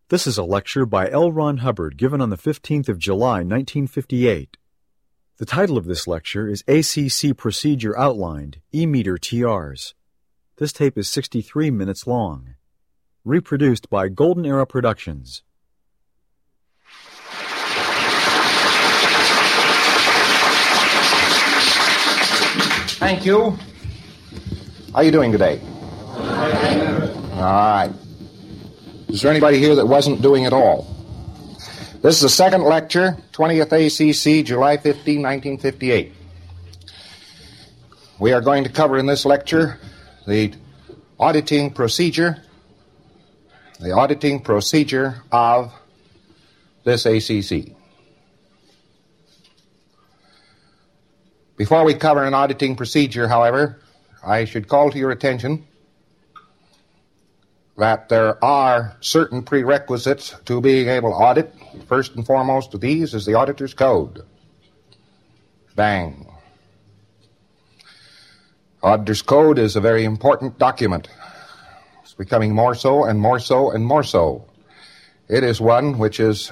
This is a lecture by L. Ron Hubbard given on the 15th of July, 1958. The title of this lecture is ACC Procedure Outlined, E-meter TRs. This tape is 63 minutes long. Reproduced by Golden Era Productions. Thank you. How are you doing today? All right. Is there anybody here that wasn't doing it all? This is the second lecture, 20th ACC, July 15, 1958. We are going to cover in this lecture the auditing procedure of this ACC. Before we cover an auditing procedure, however, I should call to your attention that there are certain prerequisites to being able to audit. First and foremost of these is the Auditor's Code. Bang. Auditor's Code is a very important document. It's becoming more so and more so and more so. It is one which is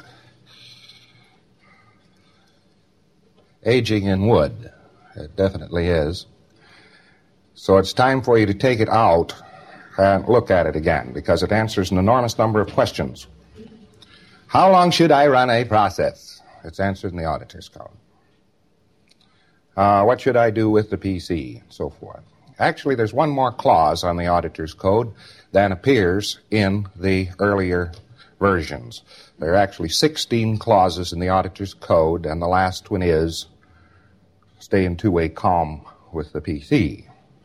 aging in wood. It definitely is. So it's time for you to take it out and look at it again, because it answers an enormous number of questions. How long should I run a process? It's answered in the Auditor's Code. What should I do with the PC? And so forth. Actually, there's one more clause on the Auditor's Code than appears in the earlier versions. There are actually 16 clauses in the Auditor's Code, and the last one is stay in two-way comm with the PC.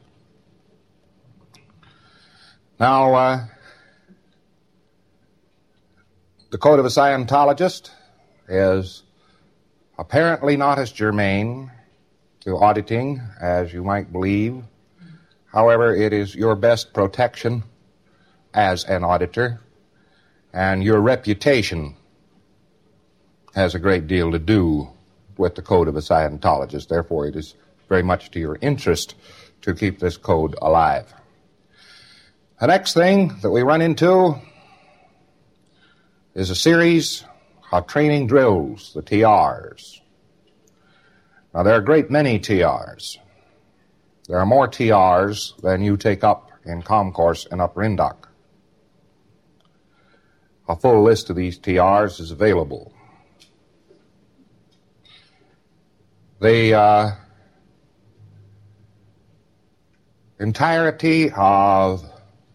Now, the Code of a Scientologist is apparently not as germane to auditing as you might believe. However, it is your best protection as an auditor, and your reputation has a great deal to do with the Code of a Scientologist. Therefore, it is very much to your interest to keep this code alive. The next thing that we run into is a series of training drills, the TRs. Now, there are a great many TRs. There are more TRs than you take up in ComCourse and Upper Indoc. A full list of these TRs is available. The entirety of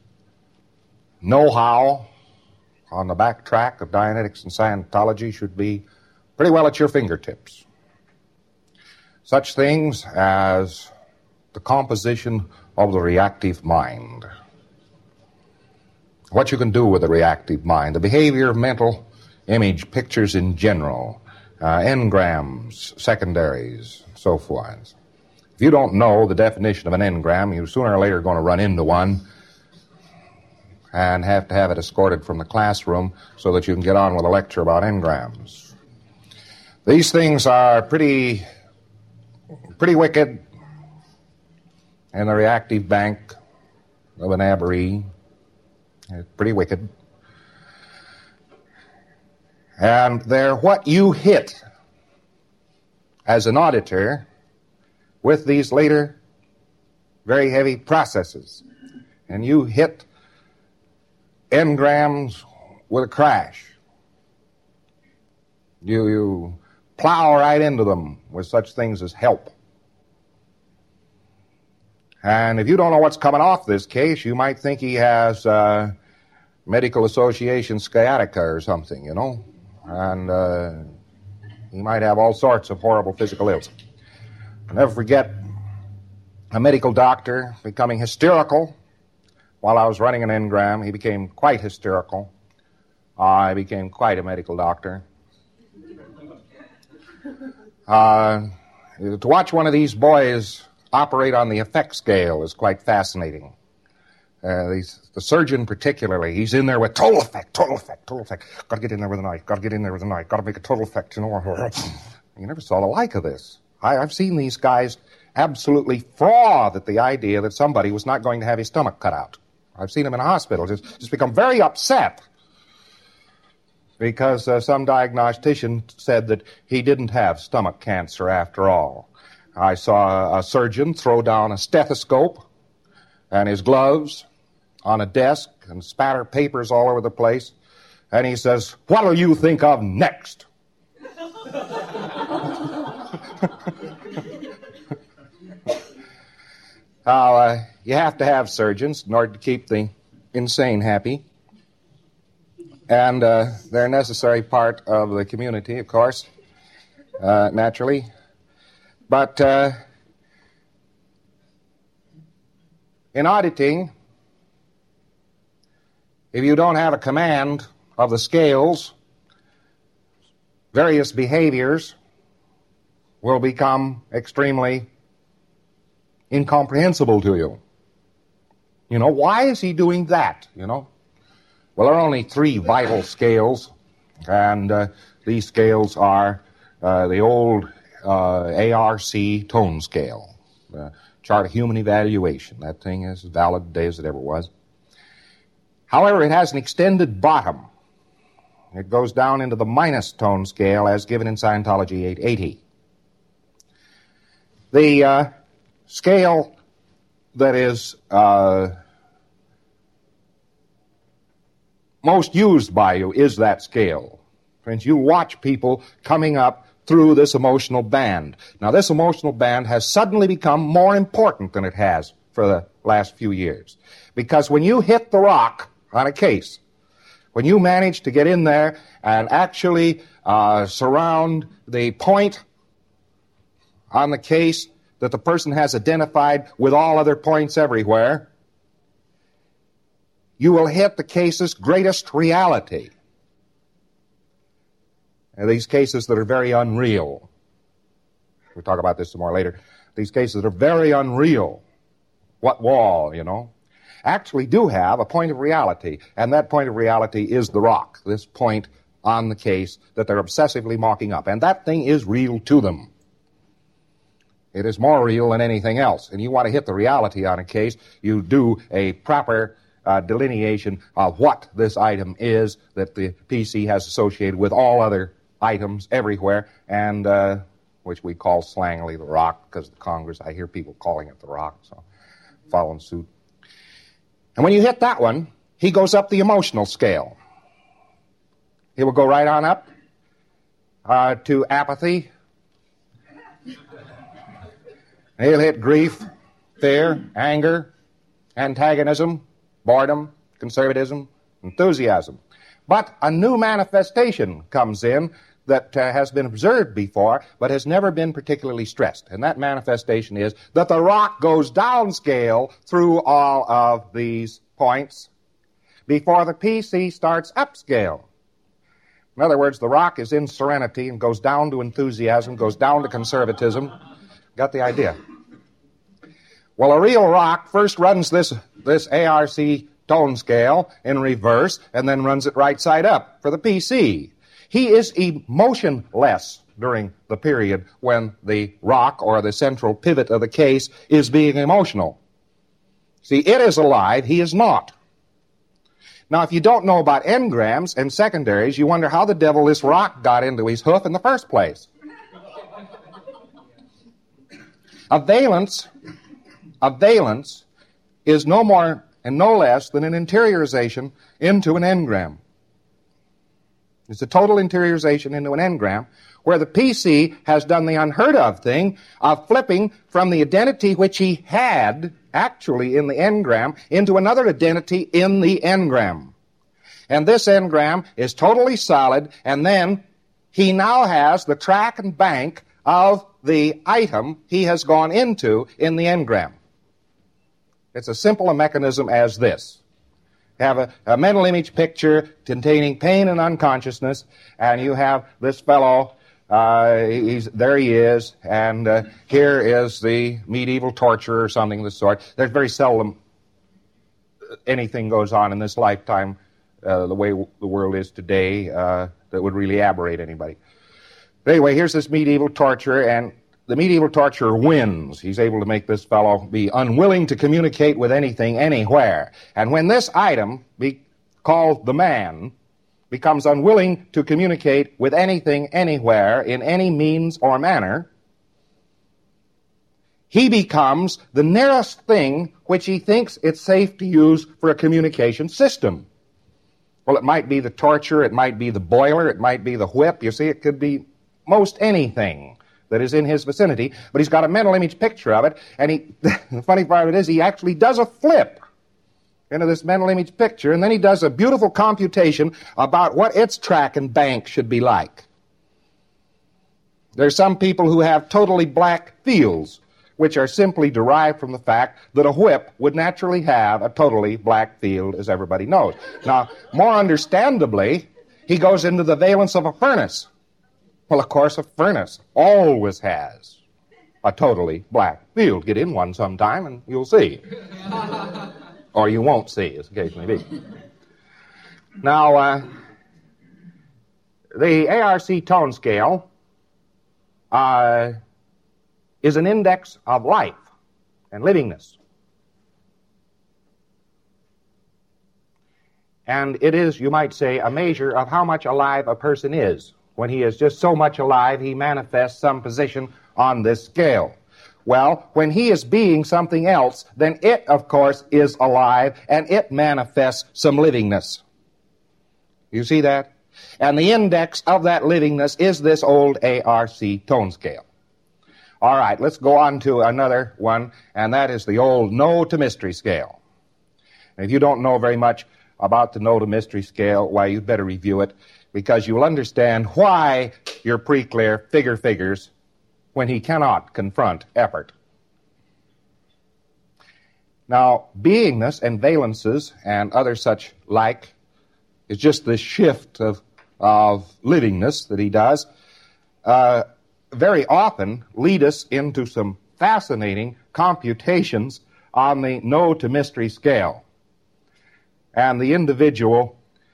know-how on the backtrack of Dianetics and Scientology should be pretty well at your fingertips. Such things as the composition of the reactive mind, what you can do with the reactive mind, the behavior of mental image pictures in general, engrams, secondaries, so forth. If you don't know the definition of an engram, you sooner or later are going to run into one and have to have it escorted from the classroom so that you can get on with a lecture about engrams. These things are pretty wicked in the reactive bank of an aberree. It's pretty wicked. And they're what you hit as an auditor with these later very heavy processes. And you hit engrams with a crash. You plow right into them with such things as help. And if you don't know what's coming off this case, you might think he has medical association sciatica or something, you know. And he might have all sorts of horrible physical ills. I'll never forget a medical doctor becoming hysterical while I was running an engram. He became quite hysterical. I became quite a medical doctor. To watch one of these boys operate on the effect scale is quite fascinating. The surgeon particularly, he's in there with total effect. Got to get in there with a knife, got to make a total effect, you know. You never saw the like of this. I've seen these guys absolutely froth at the idea that somebody was not going to have his stomach cut out. I've seen them in a hospital just become very upset because some diagnostician said that he didn't have stomach cancer after all. I saw a surgeon throw down a stethoscope and his gloves on a desk and spatter papers all over the place, and he says, "What'll you think of next?" Now, you have to have surgeons in order to keep the insane happy. And they're a necessary part of the community, of course, naturally. But in auditing, if you don't have a command of the scales, various behaviors will become extremely incomprehensible to you. You know, why is he doing that, you know? Well, there are only 3 vital scales, and these scales are the old ARC tone scale, the Chart of Human Evaluation. That thing is as valid today as it ever was. However, it has an extended bottom. It goes down into the minus tone scale as given in Scientology 880. The scale that is most used by you is that scale. Friends, you watch people coming up through this emotional band. Now, this emotional band has suddenly become more important than it has for the last few years. Because when you hit the rock on a case, when you manage to get in there and actually surround the point on the case that the person has identified with all other points everywhere, you will hit the case's greatest reality. And these cases that are very unreal. We'll talk about this some more later. These cases that are very unreal. What wall, you know? Actually do have a point of reality, and that point of reality is the rock, this point on the case that they're obsessively mocking up. And that thing is real to them. It is more real than anything else. And you want to hit the reality on a case, you do a proper delineation of what this item is that the PC has associated with all other items everywhere, and which we call slangily the rock, because the Congress, I hear people calling it the rock, so following suit. And when you hit that one, he goes up the emotional scale. He will go right on up to apathy. He'll hit grief, fear, anger, antagonism, boredom, conservatism, enthusiasm. But a new manifestation comes in that has been observed before, but has never been particularly stressed. And that manifestation is that the rock goes downscale through all of these points before the PC starts upscale. In other words, the rock is in serenity and goes down to enthusiasm, goes down to conservatism. Got the idea? Well, a real rock first runs this ARC tone scale in reverse and then runs it right side up for the PC. He is emotionless during the period when the rock or the central pivot of the case is being emotional. See, it is alive, he is not. Now, if you don't know about engrams and secondaries, you wonder how the devil this rock got into his hoof in the first place. A valence is no more and no less than an interiorization into an engram. It's a total interiorization into an engram where the PC has done the unheard of thing of flipping from the identity which he had actually in the engram into another identity in the engram. And this engram is totally solid, and then he now has the track and bank of the item he has gone into in the engram. It's as simple a mechanism as this. You have a mental image picture containing pain and unconsciousness, and you have this fellow, there he is, and here is the medieval torturer or something of the sort. There's very seldom anything goes on in this lifetime, the way the world is today, that would really aberrate anybody. But anyway, here's this medieval torturer, and the medieval torturer wins. He's able to make this fellow be unwilling to communicate with anything, anywhere. And when this item, called the man, becomes unwilling to communicate with anything, anywhere, in any means or manner, he becomes the nearest thing which he thinks it's safe to use for a communication system. Well, it might be the torture, it might be the boiler, it might be the whip. You see, it could be most anything that is in his vicinity, but he's got a mental image picture of it, and the funny part of it is he actually does a flip into this mental image picture, and then he does a beautiful computation about what its track and bank should be like. There's some people who have totally black fields, which are simply derived from the fact that a whip would naturally have a totally black field, as everybody knows. Now, more understandably, he goes into the valence of a furnace. Well, of course, a furnace always has a totally black field. Get in one sometime and you'll see. Or you won't see, as the case may be. Now, the ARC tone scale is an index of life and livingness. And it is, you might say, a measure of how much alive a person is. When he is just so much alive, he manifests some position on this scale. Well, when he is being something else, then it, of course, is alive, and it manifests some livingness. You see that? And the index of that livingness is this old ARC tone scale. All right, let's go on to another one, and that is the old no to mystery scale. And if you don't know very much about the no to mystery scale, why, you'd better review it, because you'll understand why your pre-clear figures when he cannot confront effort. Now, beingness and valences and other such like is just this shift of livingness that he does, very often lead us into some fascinating computations on the no to mystery scale. And the individual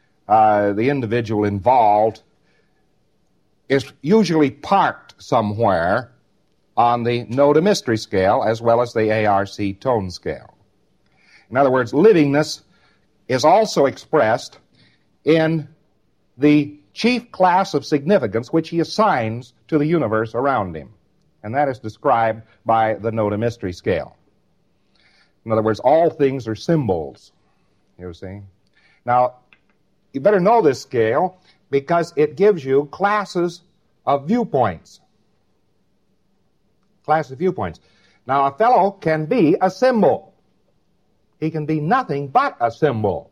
involved is usually parked somewhere on the no to mystery scale as well as the ARC tone scale. In other words, livingness is also expressed in the chief class of significance which he assigns to the universe around him. And that is described by the no to mystery scale. In other words, all things are symbols, you see. Now, you better know this scale because it gives you classes of viewpoints. Classes of viewpoints. Now, a fellow can be a symbol. He can be nothing but a symbol,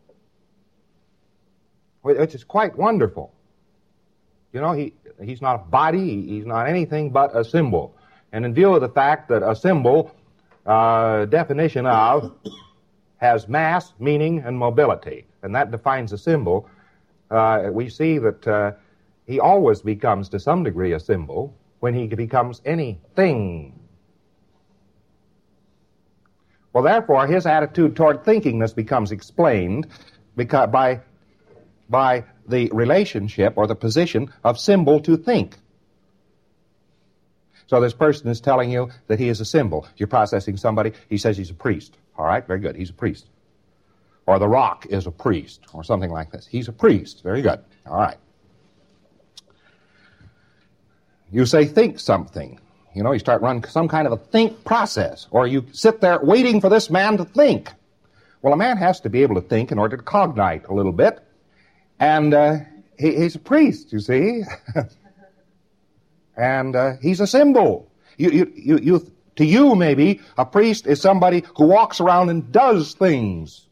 which is quite wonderful. You know, he's not a body, he's not anything but a symbol. And in view of the fact that a symbol, definition of, has mass, meaning, and mobility, and that defines a symbol, we see that he always becomes, to some degree, a symbol when he becomes anything. Well, therefore, his attitude toward thinkingness becomes explained by the relationship or the position of symbol to think. So this person is telling you that he is a symbol. You're processing somebody, he says he's a priest. All right, very good, he's a priest. Or the rock is a priest, or something like this. He's a priest, very good. All right. You say think something. You know, you start running some kind of a think process, or you sit there waiting for this man to think. Well, a man has to be able to think in order to cognite a little bit. And he's a priest, you see. And he's a symbol. To you, maybe, a priest is somebody who walks around and does things.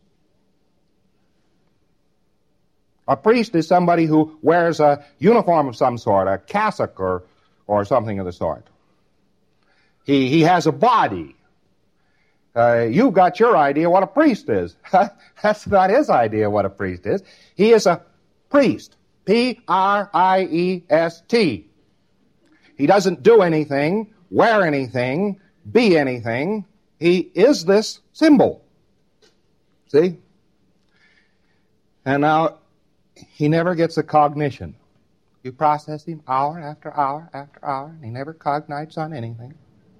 A priest is somebody who wears a uniform of some sort, a cassock or something of the sort. He has a body. You've got your idea what a priest is. That's not his idea what a priest is. He is a priest. P-R-I-E-S-T. He doesn't do anything, wear anything, be anything. He is this symbol. See? And now, he never gets a cognition. You process him hour after hour after hour, and he never cognites on anything.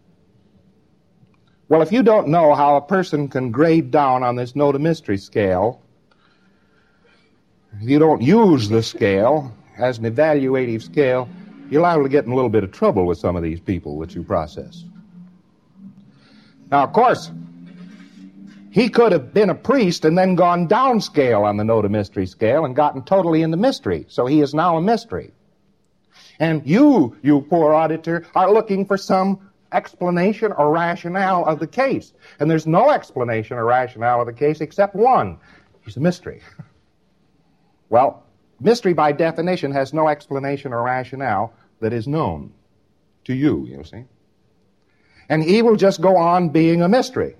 Well, if you don't know how a person can grade down on this no to mystery scale, if you don't use the scale as an evaluative scale, you're liable to get in a little bit of trouble with some of these people that you process. Now, of course, he could have been a priest and then gone downscale on the no to mystery scale and gotten totally into mystery. So he is now a mystery. And you poor auditor, are looking for some explanation or rationale of the case. And there's no explanation or rationale of the case except one. He's a mystery. Well, mystery by definition has no explanation or rationale that is known to you, you see. And he will just go on being a mystery.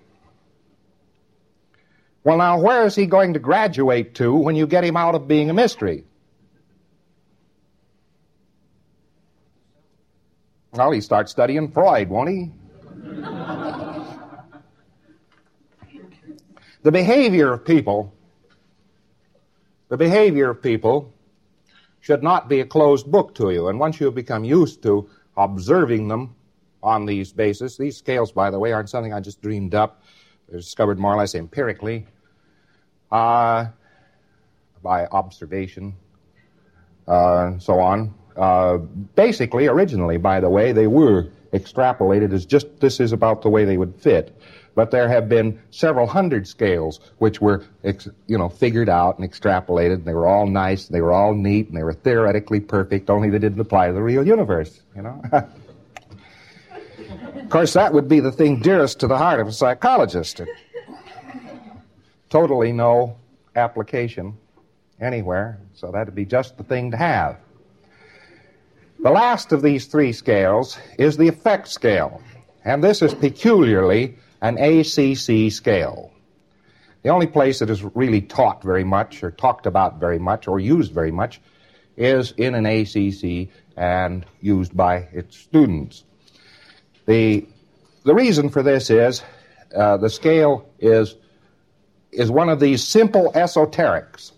Well, now, where is he going to graduate to when you get him out of being a mystery? Well, he starts studying Freud, won't he? The behavior of people should not be a closed book to you. And once you have become used to observing them on these bases, these scales, by the way, aren't something I just dreamed up. They're discovered more or less empirically by observation and so on. Basically, originally, by the way, they were extrapolated as just this is about the way they would fit. But there have been several hundred scales which were, figured out and extrapolated, and they were all nice, and they were all neat, and they were theoretically perfect, only they didn't apply to the real universe, Of course, that would be the thing dearest to the heart of a psychologist. Totally no application anywhere, so that would be just the thing to have. The last of these three scales is the effect scale, and this is peculiarly an ACC scale. The only place that is really taught very much, or talked about very much, or used very much, is in an ACC and used by its students. The reason for this is the scale is one of these simple esoterics.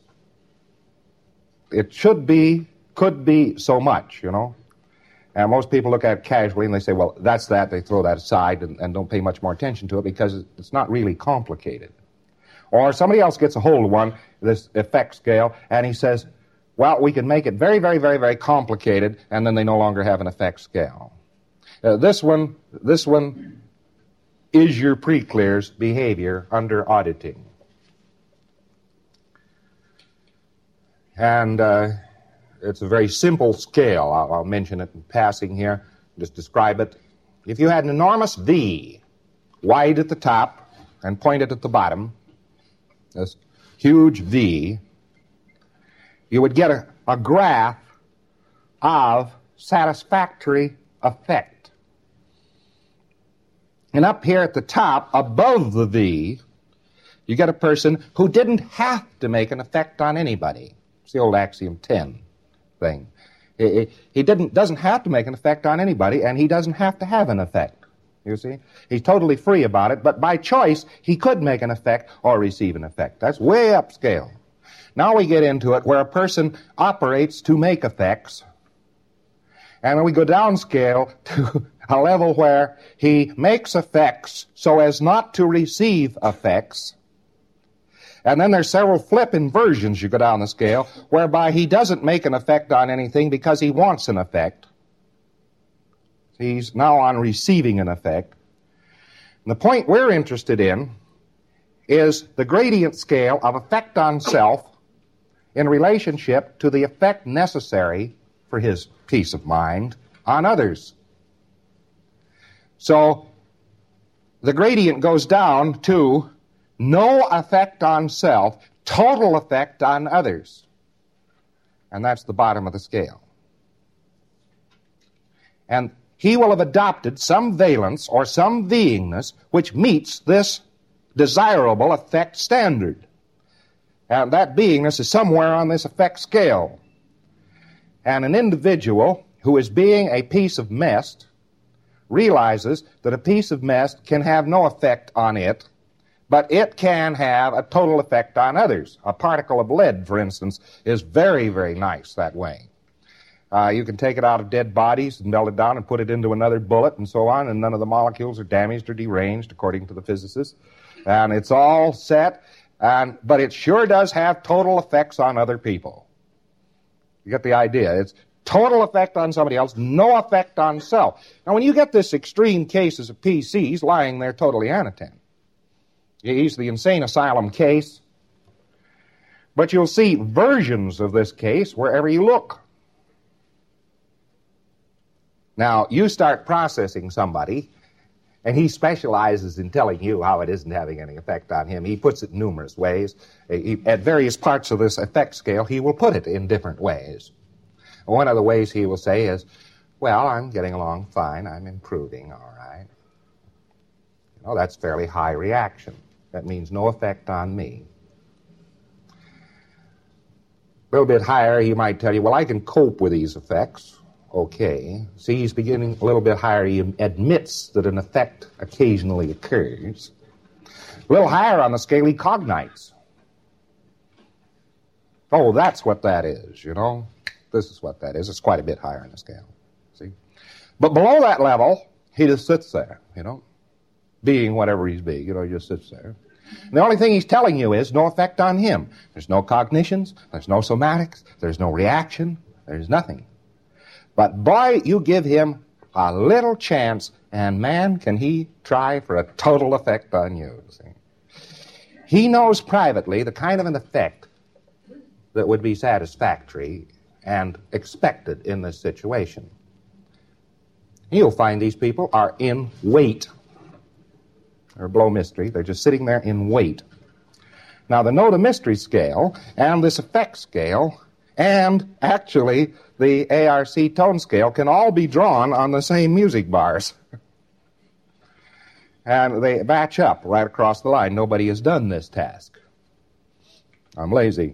It could be so much, And most people look at it casually and they say, well, that's that. They throw that aside and don't pay much more attention to it because it's not really complicated. Or somebody else gets a hold of one, this effect scale, and he says, well, we can make it very, very, very, very complicated, and then they no longer have an effect scale. This one is your pre-clear's behavior under auditing. And it's a very simple scale. I'll mention it in passing here, just describe it. If you had an enormous V, wide at the top and pointed at the bottom, this huge V, you would get a graph of satisfactory effect. And up here at the top, above the V, you get a person who didn't have to make an effect on anybody. It's the old axiom 10 thing. He doesn't have to make an effect on anybody, and he doesn't have to have an effect. You see? He's totally free about it, but by choice, he could make an effect or receive an effect. That's way upscale. Now we get into it where a person operates to make effects, and then we go downscale to a level where he makes effects so as not to receive effects. And then there's several flip inversions you go down the scale, whereby he doesn't make an effect on anything because he wants an effect. He's now on receiving an effect. And the point we're interested in is the gradient scale of effect on self in relationship to the effect necessary for his peace of mind on others. So the gradient goes down to no effect on self, total effect on others. And that's the bottom of the scale. And he will have adopted some valence or some beingness which meets this desirable effect standard. And that beingness is somewhere on this effect scale. And an individual who is being a piece of mess realizes that a piece of mess can have no effect on it, but it can have a total effect on others. A particle of lead, for instance, is very, very nice that way. You can take it out of dead bodies and melt it down and put it into another bullet and so on, and none of the molecules are damaged or deranged, according to the physicists. And it's all set. But it sure does have total effects on other people. You get the idea. It's total effect on somebody else, no effect on self. Now, when you get this extreme cases of PCs lying there totally anatem, he's the insane asylum case, but you'll see versions of this case wherever you look. Now, you start processing somebody, and he specializes in telling you how it isn't having any effect on him. He puts it in numerous ways. At various parts of this effect scale, he will put it in different ways. One of the ways he will say is, well, I'm getting along fine. I'm improving, all right. You know, that's fairly high reaction. That means no effect on me. A little bit higher, he might tell you, well, I can cope with these effects. Okay. See, he's beginning a little bit higher. He admits that an effect occasionally occurs. A little higher on the scale, he cognites. Oh, that's what that is, you know. This is what that is. It's quite a bit higher on the scale. See? But below that level, he just sits there, you know, being whatever he's being, you know, he just sits there. And the only thing he's telling you is no effect on him. There's no cognitions, there's no somatics, there's no reaction, there's nothing. But boy, you give him a little chance, and man, can he try for a total effect on you. See? He knows privately the kind of an effect that would be satisfactory and expected in this situation. You'll find these people are in wait. They're below mystery. They're just sitting there in wait. Now, the know-to-mystery scale and this effect scale and actually the ARC tone scale can all be drawn on the same music bars. And they match up right across the line. Nobody has done this task. I'm lazy.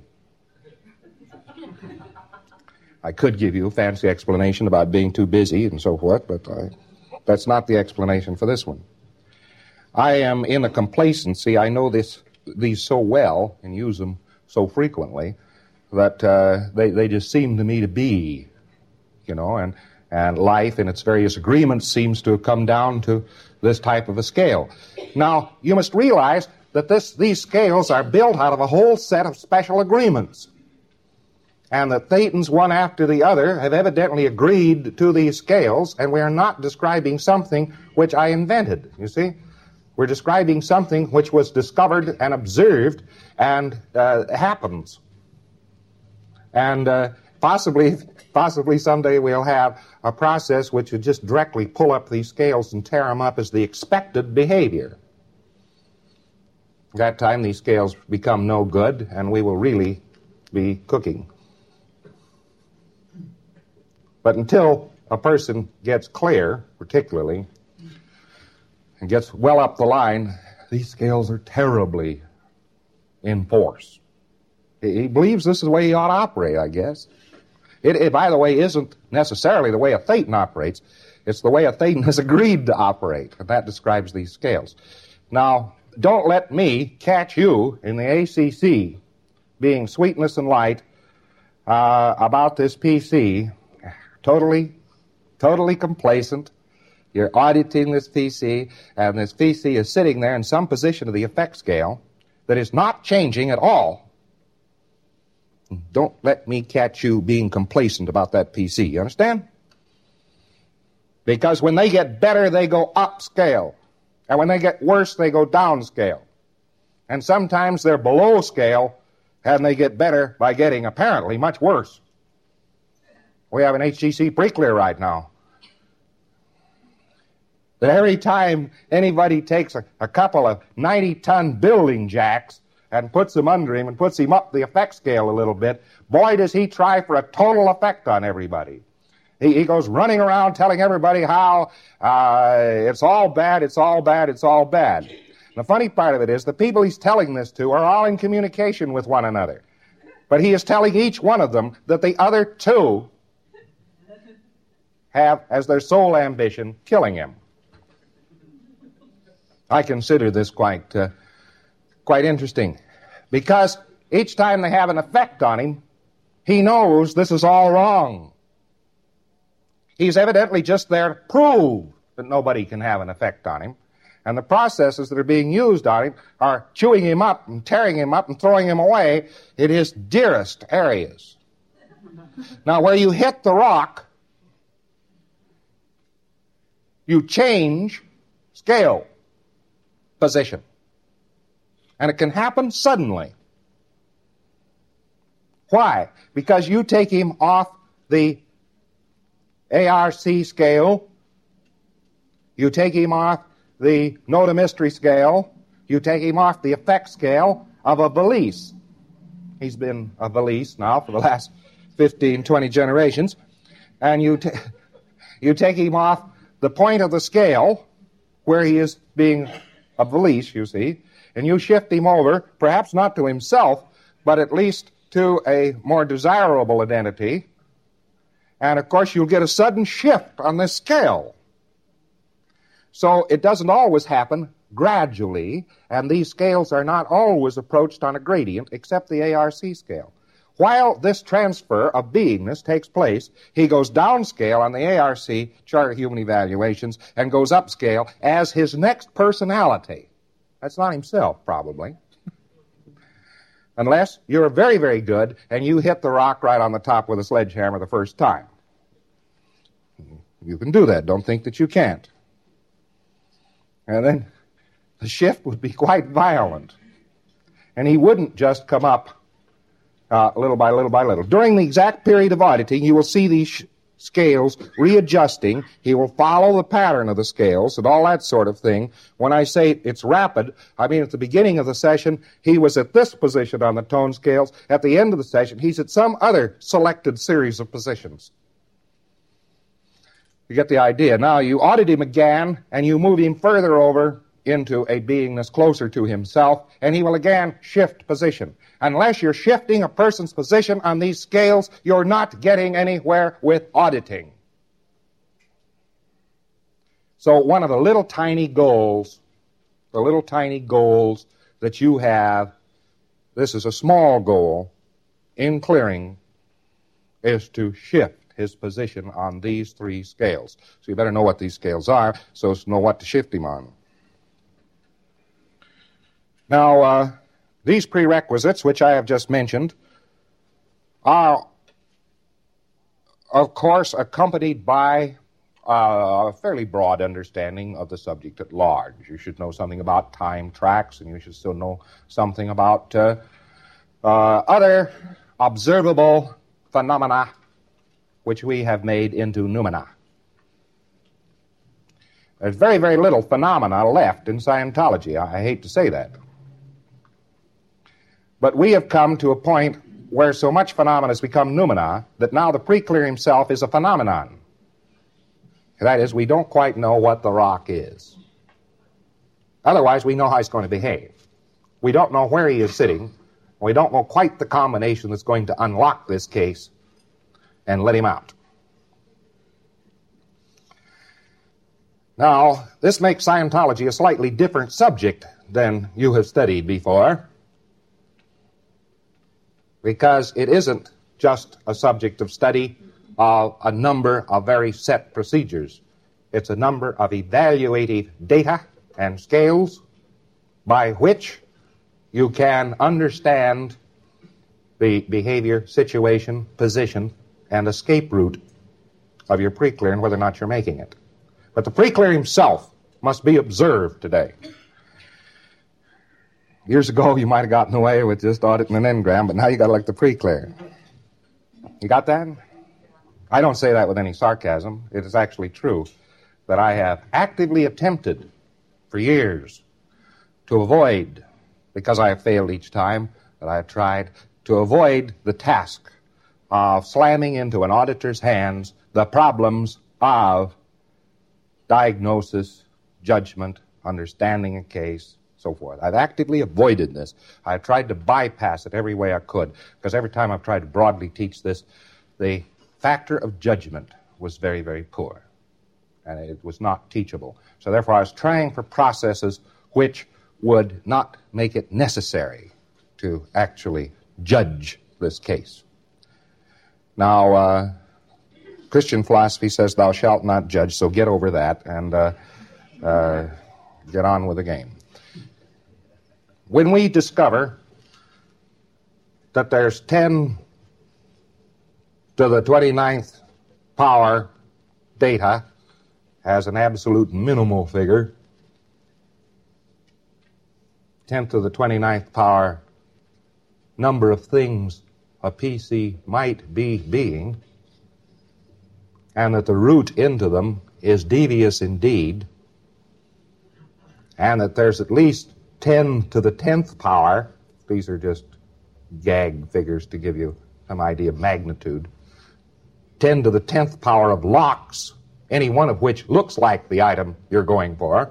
I could give you a fancy explanation about being too busy and so forth, but that's not the explanation for this one. I am in a complacency. I know these so well and use them so frequently that they just seem to me to be, you know, and life in its various agreements seems to have come down to this type of a scale. Now, you must realize that these scales are built out of a whole set of special agreements, and that thetans one after the other have evidently agreed to these scales, and we are not describing something which I invented, you see? We're describing something which was discovered and observed and happens. And possibly someday we'll have a process which would just directly pull up these scales and tear them up as the expected behavior. At that time, these scales become no good, and we will really be cooking. But until a person gets clear, particularly, and gets well up the line, these scales are terribly in force. He believes this is the way he ought to operate, I guess. It, by the way, isn't necessarily the way a thetan operates. It's the way a thetan has agreed to operate, and that describes these scales. Now, don't let me catch you in the ACC being sweetness and light about this PC, totally complacent. You're auditing this PC, and this PC is sitting there in some position of the effect scale that is not changing at all. Don't let me catch you being complacent about that PC, you understand? Because when they get better, they go up scale. And when they get worse, they go down scale. And sometimes they're below scale, and they get better by getting apparently much worse. We have an HGC pre-clear right now. That every time anybody takes a couple of 90-ton building jacks and puts them under him and puts him up the effect scale a little bit, boy, does he try for a total effect on everybody. He goes running around telling everybody how it's all bad, it's all bad, it's all bad. And the funny part of it is the people he's telling this to are all in communication with one another. But he is telling each one of them that the other two have as their sole ambition killing him. I consider this quite interesting, because each time they have an effect on him, he knows this is all wrong. He's evidently just there to prove that nobody can have an effect on him, And the processes that are being used on him are chewing him up and tearing him up and throwing him away in his dearest areas. Now, where you hit the rock, you change scale position. And it can happen suddenly. Why? Because you take him off the ARC scale, you take him off the note of mystery scale, you take him off the effect scale of a valise. He's been a valise now for the last 15, 20 generations. And you take him off the point of the scale where he is being a valise, you see, and you shift him over, perhaps not to himself, but at least to a more desirable identity. And, of course, you'll get a sudden shift on this scale. So it doesn't always happen gradually, and these scales are not always approached on a gradient, except the ARC scale. While this transfer of beingness takes place, he goes downscale on the ARC, Chart of Human Evaluations, and goes upscale as his next personality. That's not himself, probably. Unless you're very, very good and you hit the rock right on the top with a sledgehammer the first time. You can do that. Don't think that you can't. And then the shift would be quite violent. And he wouldn't just come up little by little by little. During the exact period of auditing, you will see these scales readjusting. He will follow the pattern of the scales and all that sort of thing. When I say it's rapid, I mean at the beginning of the session, he was at this position on the tone scales. At the end of the session, he's at some other selected series of positions. You get the idea. Now, you audit him again, and you move him further over into a beingness closer to himself, and he will again shift position. Unless you're shifting a person's position on these scales, you're not getting anywhere with auditing. So one of the little tiny goals that you have, this is a small goal, in clearing, is to shift his position on these three scales. So you better know what these scales are, so as to know what to shift him on. Now, these prerequisites, which I have just mentioned, are, of course, accompanied by a fairly broad understanding of the subject at large. You should know something about time tracks, and you should still know something about other observable phenomena which we have made into noumena. There's very, very little phenomena left in Scientology. I hate to say that. But we have come to a point where so much phenomena has become noumena that now the pre-clear himself is a phenomenon. That is, we don't quite know what the rock is. Otherwise, we know how he's going to behave. We don't know where he is sitting. We don't know quite the combination that's going to unlock this case and let him out. Now, this makes Scientology a slightly different subject than you have studied before, because it isn't just a subject of study of a number of very set procedures. It's a number of evaluative data and scales by which you can understand the behavior, situation, position, and escape route of your pre-clear and whether or not you're making it. But the pre-clear himself must be observed today. Years ago, you might have gotten away with just auditing an engram, but now you got to like the pre-clear. You got that? I don't say that with any sarcasm. It is actually true that I have actively attempted for years to avoid, because I have failed each time that I have tried, to avoid the task of slamming into an auditor's hands the problems of diagnosis, judgment, understanding a case, so forth. I've actively avoided this. I've tried to bypass it every way I could, because every time I've tried to broadly teach this, the factor of judgment was very, very poor, and it was not teachable. So therefore, I was trying for processes which would not make it necessary to actually judge this case. Now, Christian philosophy says thou shalt not judge, so get over that, and get on with the game. When we discover that there's 10 to the 29th power data as an absolute minimal figure, 10 to the 29th power number of things a PC might be being, and that the root into them is devious indeed, and that there's at least 10 to the 10th power, these are just gag figures to give you some idea of magnitude, 10 to the 10th power of locks, any one of which looks like the item you're going for,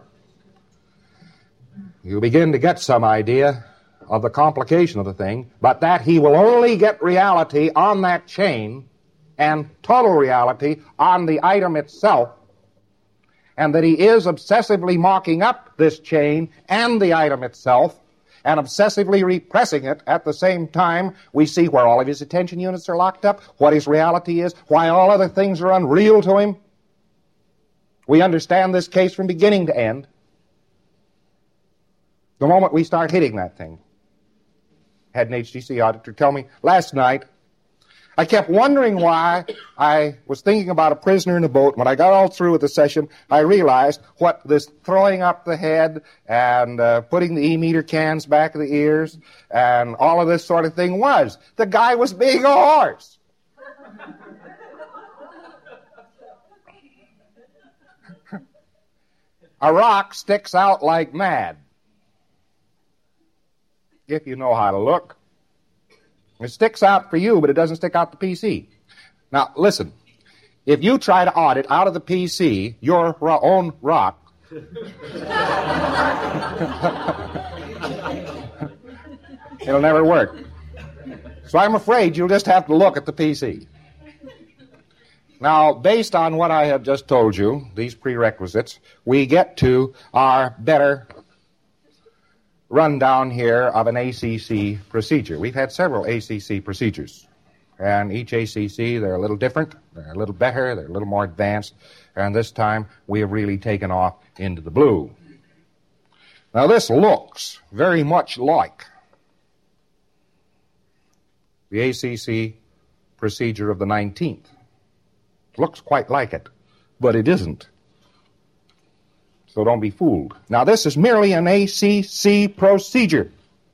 you begin to get some idea of the complication of the thing, but that he will only get reality on that chain and total reality on the item itself, and that he is obsessively marking up this chain and the item itself and obsessively repressing it at the same time. We see where all of his attention units are locked up, what his reality is, why all other things are unreal to him. We understand this case from beginning to end. The moment we start hitting that thing. Had an HGC auditor tell me last night, I kept wondering why I was thinking about a prisoner in a boat. When I got all through with the session, I realized what this throwing up the head and putting the E-meter cans back of the ears and all of this sort of thing was. The guy was being a horse. A rock sticks out like mad, if you know how to look. It sticks out for you, but it doesn't stick out the PC. Now, listen, if you try to audit out of the PC your own rock, it'll never work. So I'm afraid you'll just have to look at the PC. Now, based on what I have just told you, these prerequisites, we get to our better rundown here of an ACC procedure. We've had several ACC procedures, and each ACC, they're a little different, they're a little better, they're a little more advanced, and this time we have really taken off into the blue. Now, this looks very much like the ACC procedure of the 19th. It looks quite like it, but it isn't. So don't be fooled. Now, this is merely an ACC procedure.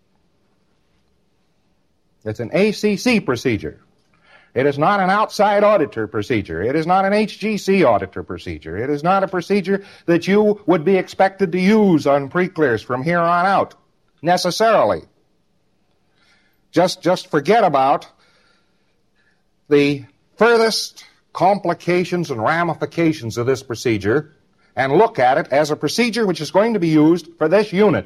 It's an ACC procedure. It is not an outside auditor procedure. It is not an HGC auditor procedure. It is not a procedure that you would be expected to use on pre-clears from here on out, necessarily. Just forget about the furthest complications and ramifications of this procedure and look at it as a procedure which is going to be used for this unit.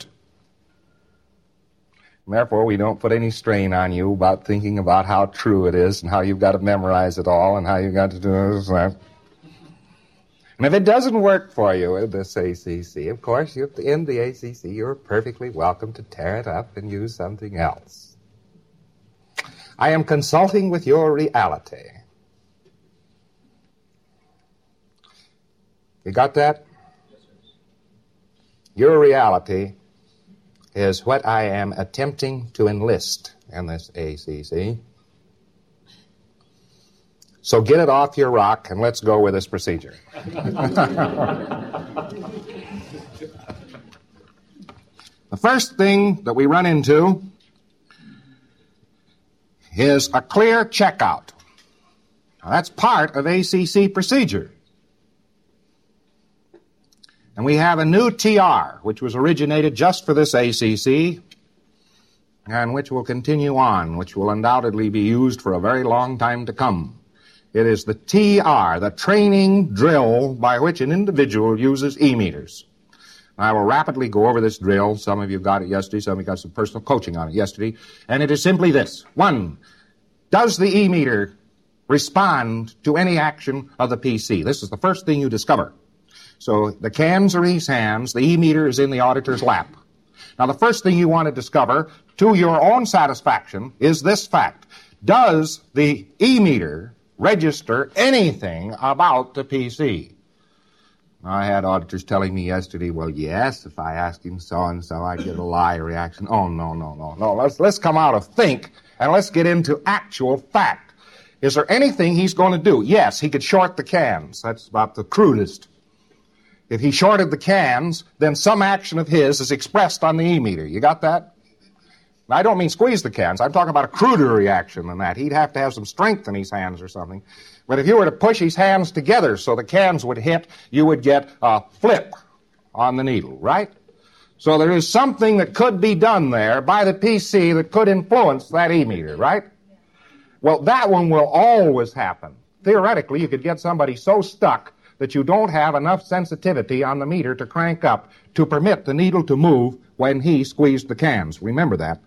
And therefore, we don't put any strain on you about thinking about how true it is and how you've got to memorize it all and how you've got to do this and that. And if it doesn't work for you at this ACC, of course, you at the end of the ACC, you're perfectly welcome to tear it up and use something else. I am consulting with your reality. You got that? Your reality is what I am attempting to enlist in this ACC. So get it off your rock and let's go with this procedure. The first thing that we run into is a clear checkout. Now, that's part of ACC procedure. And we have a new TR, which was originated just for this ACC, and which will continue on, which will undoubtedly be used for a very long time to come. It is the TR, the training drill by which an individual uses E-meters. I will rapidly go over this drill. Some of you got it yesterday, some of you got some personal coaching on it yesterday, and it is simply this. 1, does the E-meter respond to any action of the PC? This is the first thing you discover. So the cans are in his hands, the E-meter is in the auditor's lap. Now, the first thing you want to discover, to your own satisfaction, is this fact. Does the E-meter register anything about the PC? I had auditors telling me yesterday, well, yes, if I asked him so-and-so, I'd get a lie reaction. Oh, no. Let's come out of think, and let's get into actual fact. Is there anything he's going to do? Yes, he could short the cans. That's about the crudest. If he shorted the cans, then some action of his is expressed on the E-meter. You got that? Now, I don't mean squeeze the cans. I'm talking about a cruder reaction than that. He'd have to have some strength in his hands or something. But if you were to push his hands together so the cans would hit, you would get a flip on the needle, right? So there is something that could be done there by the PC that could influence that E-meter, right? Well, that one will always happen. Theoretically, you could get somebody so stuck that you don't have enough sensitivity on the meter to crank up to permit the needle to move when he squeezed the cans. Remember that.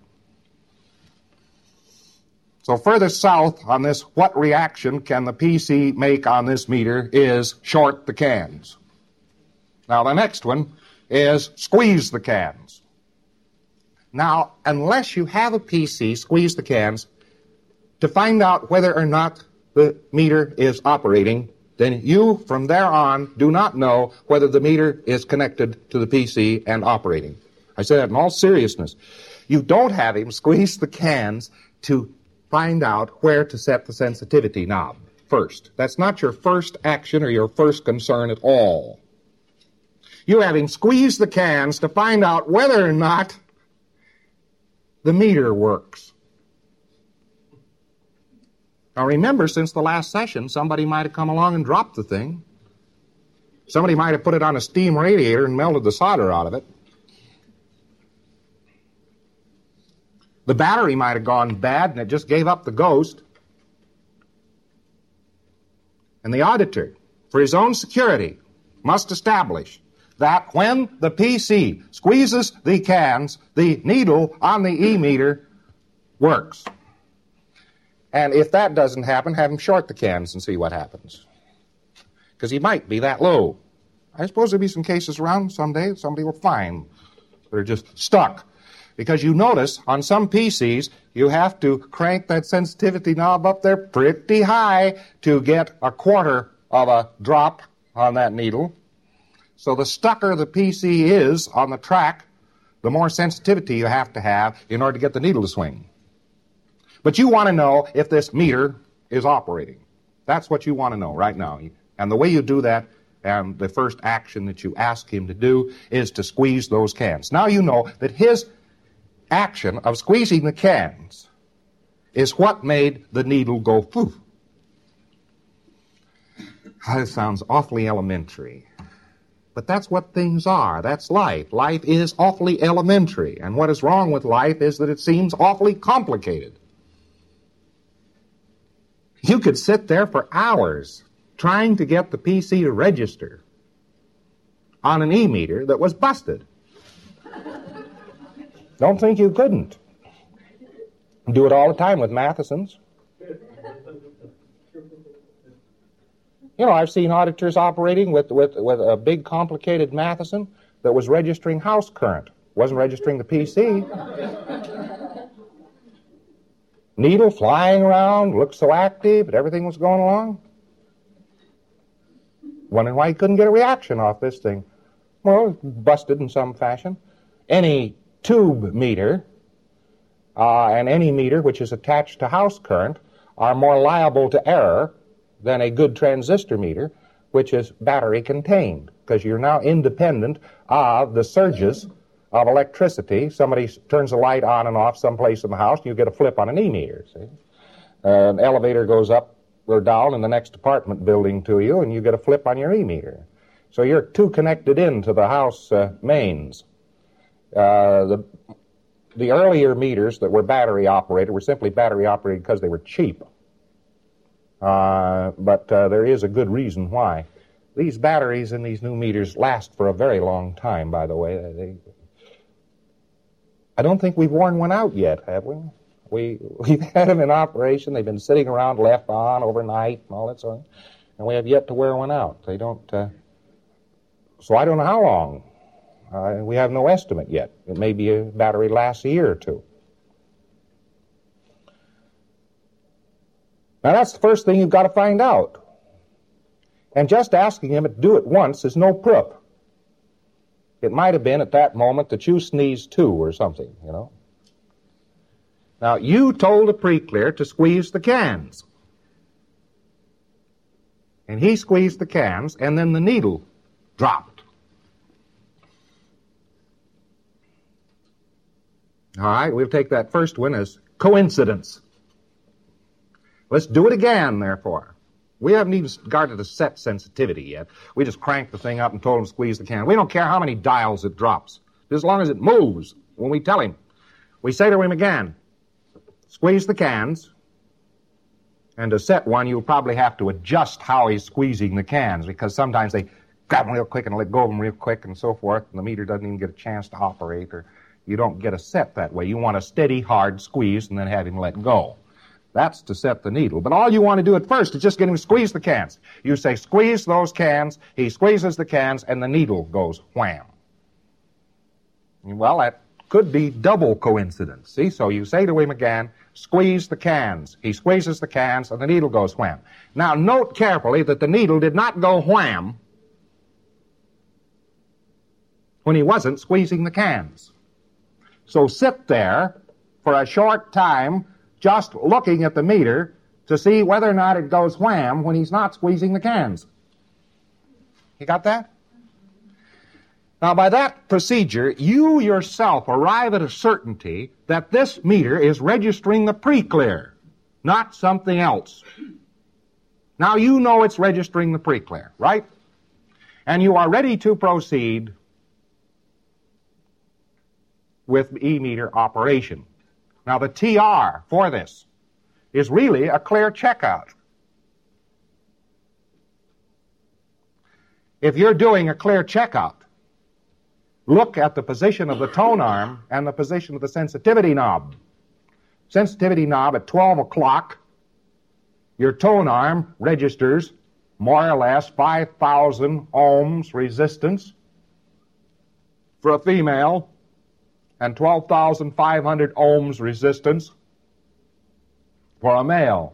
So further south on this, what reaction can the PC make on this meter is short the cans. Now the next one is squeeze the cans. Now, unless you have a PC squeeze the cans to find out whether or not the meter is operating, then you, from there on, do not know whether the meter is connected to the PC and operating. I say that in all seriousness. You don't have him squeeze the cans to find out where to set the sensitivity knob first. That's not your first action or your first concern at all. You have him squeeze the cans to find out whether or not the meter works. Now remember, since the last session, somebody might have come along and dropped the thing. Somebody might have put it on a steam radiator and melted the solder out of it. The battery might have gone bad and it just gave up the ghost. And the auditor, for his own security, must establish that when the PC squeezes the cans, the needle on the E-meter works. And if that doesn't happen, have him short the cans and see what happens. Because he might be that low. I suppose there'll be some cases around someday somebody will find they're just stuck. Because you notice, on some PCs, you have to crank that sensitivity knob up there pretty high to get a quarter of a drop on that needle. So the stucker the PC is on the track, the more sensitivity you have to have in order to get the needle to swing. But you want to know if this meter is operating. That's what you want to know right now. And the way you do that, and the first action that you ask him to do, is to squeeze those cans. Now you know that his action of squeezing the cans is what made the needle go poof. That sounds awfully elementary. But that's what things are. That's life. Life is awfully elementary. And what is wrong with life is that it seems awfully complicated. You could sit there for hours trying to get the PC to register on an E-meter that was busted. Don't think you couldn't. Do it all the time with Mathesons. You know, I've seen auditors operating with a big complicated Matheson that was registering house current. Wasn't registering the PC. Needle flying around, looked so active, but everything was going along. Wondering why he couldn't get a reaction off this thing. Well, busted in some fashion. Any tube meter and any meter which is attached to house current are more liable to error than a good transistor meter, which is battery contained, because you're now independent of the surges of electricity. Somebody turns a light on and off someplace in the house, and you get a flip on an E-meter, see? An elevator goes up or down in the next apartment building to you, and you get a flip on your E-meter. So you're too connected into the house mains. The earlier meters that were battery operated were simply battery operated because they were cheap. But there is a good reason why. These batteries in these new meters last for a very long time, by the way. I don't think we've worn one out yet, have we? We've had them in operation. They've been sitting around left on overnight and all that sort of thing. And we have yet to wear one out. They don't... So I don't know how long. We have no estimate yet. It may be a battery lasts a year or two. Now that's the first thing you've got to find out. And just asking him to do it once is no proof. It might have been at that moment that you sneezed too or something, you know. Now, you told the pre-clear to squeeze the cans. And he squeezed the cans, and then the needle dropped. All right, we'll take that first one as coincidence. Let's do it again, therefore. We haven't even started to set sensitivity yet. We just cranked the thing up and told him to squeeze the can. We don't care how many dials it drops, as long as it moves when we tell him. We say to him again, squeeze the cans, and to set one, you'll probably have to adjust how he's squeezing the cans, because sometimes they grab them real quick and let go of them real quick and so forth, and the meter doesn't even get a chance to operate, or you don't get a set that way. You want a steady, hard squeeze and then have him let go. That's to set the needle. But all you want to do at first is just get him to squeeze the cans. You say, squeeze those cans, he squeezes the cans, and the needle goes wham. Well, that could be double coincidence. See, so you say to him again, squeeze the cans. He squeezes the cans, and the needle goes wham. Now, note carefully that the needle did not go wham when he wasn't squeezing the cans. So sit there for a short time just looking at the meter to see whether or not it goes wham when he's not squeezing the cans. You got that? Now, by that procedure, you yourself arrive at a certainty that this meter is registering the pre-clear, not something else. Now, you know it's registering the pre-clear, right? And you are ready to proceed with E-meter operation. Now, the TR for this is really a clear checkout. If you're doing a clear checkout, look at the position of the tone arm and the position of the sensitivity knob. Sensitivity knob at 12 o'clock, your tone arm registers more or less 5,000 ohms resistance for a female and 12,500 ohms resistance for a male.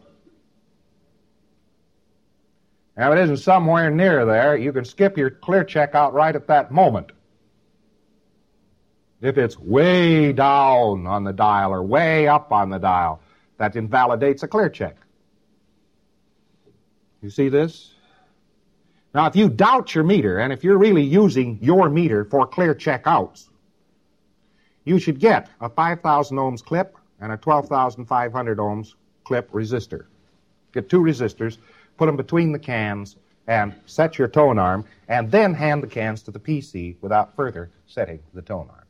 Now, if it isn't somewhere near there, you can skip your clear check out right at that moment. If it's way down on the dial or way up on the dial, that invalidates a clear check. You see this? Now, if you doubt your meter, and if you're really using your meter for clear checkouts, you should get a 5,000 ohms clip and a 12,500 ohms clip resistor. Get two resistors, put them between the cans, and set your tone arm, and then hand the cans to the PC without further setting the tone arm.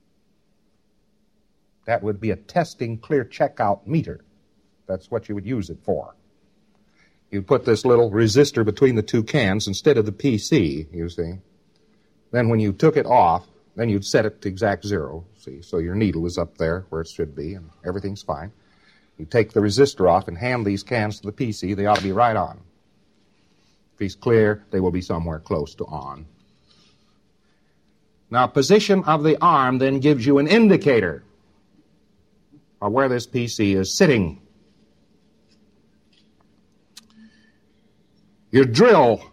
That would be a testing clear checkout meter. That's what you would use it for. You'd put this little resistor between the two cans instead of the PC, you see. Then when you took it off, then you'd set it to exact zero, see, so your needle is up there where it should be, and everything's fine. You take the resistor off and hand these cans to the PC, they ought to be right on. If he's clear, they will be somewhere close to on. Now, position of the arm then gives you an indicator of where this PC is sitting. Your drill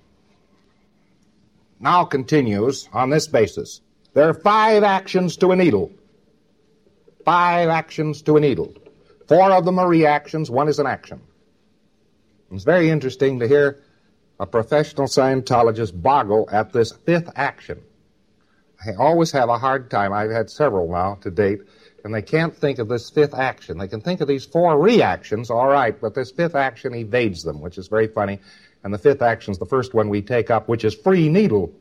now continues on this basis. There are 5 actions to a needle. 5 actions to a needle. 4 of them are reactions, 1 is an action. It's very interesting to hear a professional Scientologist boggle at this 5th action. I always have a hard time. I've had several now to date, and they can't think of this 5th action. They can think of these 4 reactions, all right, but this 5th action evades them, which is very funny. And the 5th action is the first one we take up, which is free needle.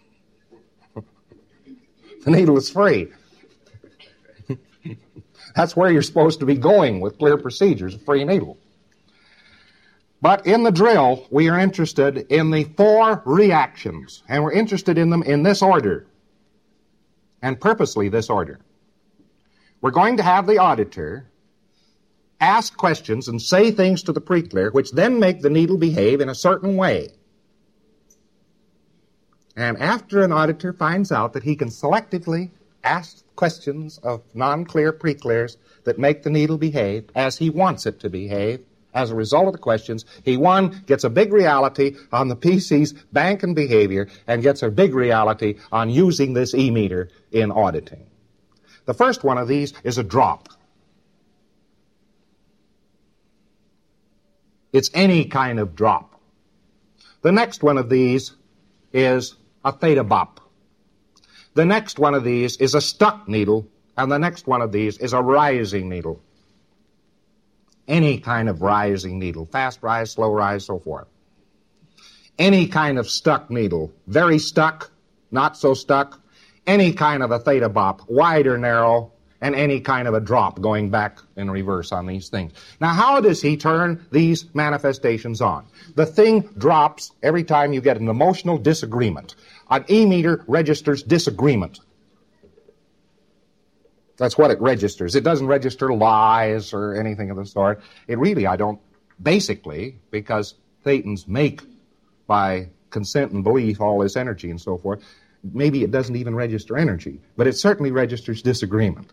The needle is free. That's where you're supposed to be going with clear procedures, a free needle. But in the drill, we are interested in the 4 reactions, and we're interested in them in this order, and purposely this order. We're going to have the auditor ask questions and say things to the pre-clear, which then make the needle behave in a certain way. And after an auditor finds out that he can selectively ask questions of non-clear pre-clears that make the needle behave as he wants it to behave, as a result of the questions. He, one, gets a big reality on the PC's bank and behavior and gets a big reality on using this E-meter in auditing. The first one of these is a drop. It's any kind of drop. The next one of these is a theta bop. The next one of these is a stuck needle, and the next one of these is a rising needle. Any kind of rising needle, fast rise, slow rise, so forth. Any kind of stuck needle, very stuck, not so stuck, any kind of a theta bop, wide or narrow, and any kind of a drop going back in reverse on these things. Now, how does he turn these manifestations on? The thing drops every time you get an emotional disagreement. An E-meter registers disagreement. That's what it registers. It doesn't register lies or anything of the sort. It really, basically, because thetans make by consent and belief all this energy and so forth, maybe it doesn't even register energy, but it certainly registers disagreement.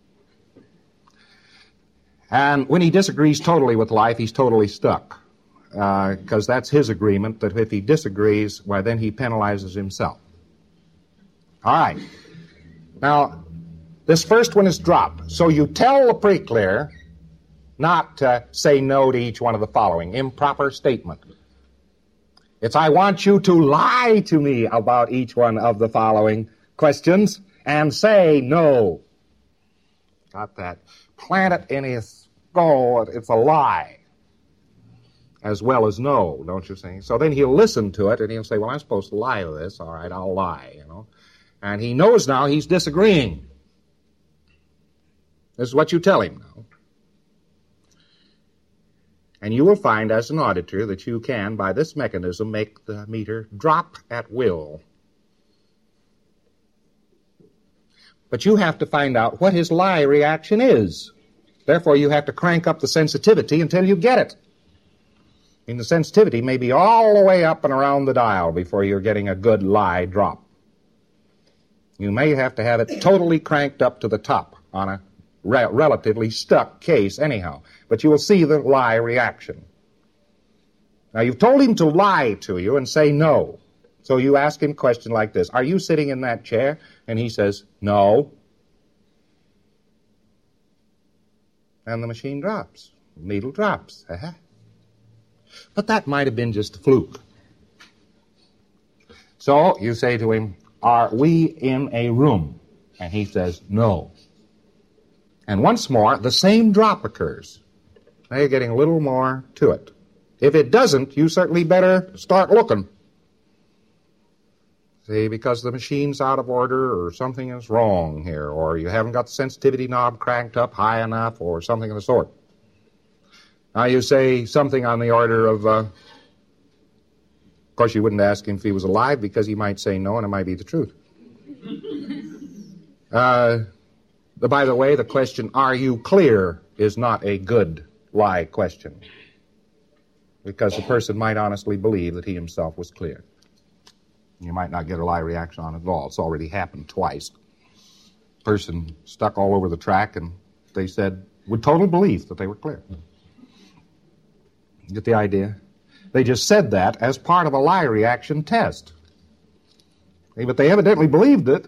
And when he disagrees totally with life, he's totally stuck, because that's his agreement that if he disagrees, why, then he penalizes himself. All right. Now, this first one is drop. So you tell the pre-clear not to say no to each one of the following. Improper statement. It's, I want you to lie to me about each one of the following questions and say no. Got that? Plant it in his skull. It's a lie as well as no, don't you see? So then he'll listen to it and he'll say, well, I'm supposed to lie to this. All right, I'll lie, you know. And he knows now he's disagreeing. This is what you tell him now. And you will find as an auditor that you can, by this mechanism, make the meter drop at will. But you have to find out what his lie reaction is. Therefore, you have to crank up the sensitivity until you get it. And the sensitivity may be all the way up and around the dial before you're getting a good lie drop. You may have to have it totally cranked up to the top on a relatively stuck case anyhow. But you will see the lie reaction. Now, you've told him to lie to you and say no. So you ask him a question like this. Are you sitting in that chair? And he says, no. And the machine drops. The needle drops. But that might have been just a fluke. So you say to him, are we in a room? And he says, no. And once more, the same drop occurs. Now you're getting a little more to it. If it doesn't, you certainly better start looking. See, because the machine's out of order or something is wrong here, or you haven't got the sensitivity knob cranked up high enough or something of the sort. Now you say something on the order of course, you wouldn't ask him if he was alive because he might say no and it might be the truth. By the way, the question, are you clear, is not a good lie question. Because the person might honestly believe that he himself was clear. You might not get a lie reaction on it at all. It's already happened twice. Person stuck all over the track and they said with total belief that they were clear. Get the idea? They just said that as part of a lie reaction test. But they evidently believed it.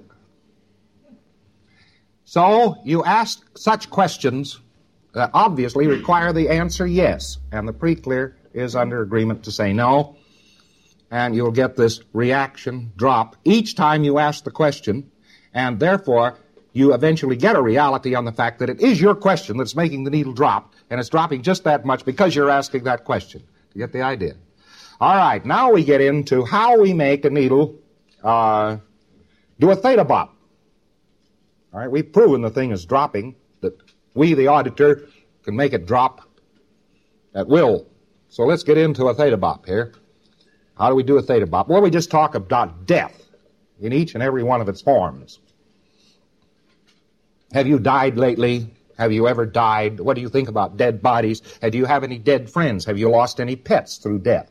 So you ask such questions that obviously require the answer yes. And the pre-clear is under agreement to say no. And you'll get this reaction drop each time you ask the question. And therefore, you eventually get a reality on the fact that it is your question that's making the needle drop. And it's dropping just that much because you're asking that question. You get the idea? All right, now we get into how we make a needle do a theta bop. All right, we've proven the thing is dropping, that we, the auditor, can make it drop at will. So let's get into a theta bop here. How do we do a theta bop? Well, we just talk about death in each and every one of its forms. Have you died lately? Have you ever died? What do you think about dead bodies? Do you have any dead friends? Have you lost any pets through death?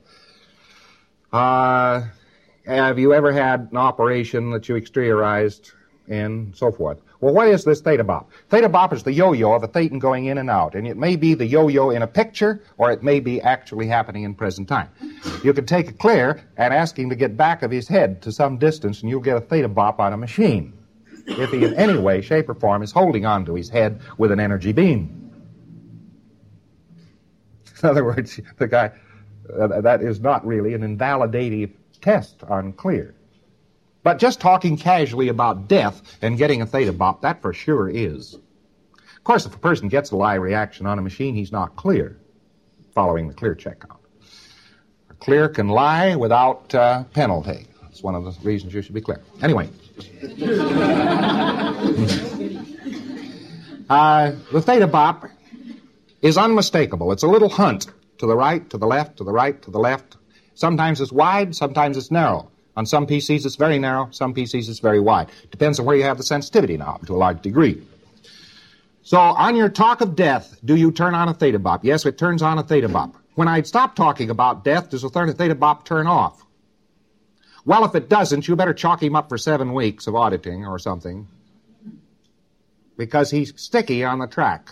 Have you ever had an operation that you exteriorized and so forth? Well, what is this theta bop? Theta bop is the yo-yo of a thetan going in and out, and it may be the yo-yo in a picture, or it may be actually happening in present time. You can take a clear and ask him to get back of his head to some distance, and you'll get a theta bop on a machine, if he in any way, shape, or form is holding on to his head with an energy beam. In other words, the guy, that is not really an invalidative test on clear. But just talking casually about death and getting a theta bop, that for sure is. Of course, if a person gets a lie reaction on a machine, he's not clear, following the clear checkout. A clear can lie without penalty. That's one of the reasons you should be clear. Anyway. The theta bop is unmistakable. It's a little hunt to the right, to the left, to the right, to the left. Sometimes it's wide, sometimes it's narrow. On some PCs it's very narrow, some PCs it's very wide. Depends on where you have the sensitivity knob to a large degree. So on your talk of death, do you turn on a theta bop? Yes, it turns on a theta bop. When I stop talking about death, does a theta bop turn off? Well, if it doesn't, you better chalk him up for 7 weeks of auditing or something, because he's sticky on the track.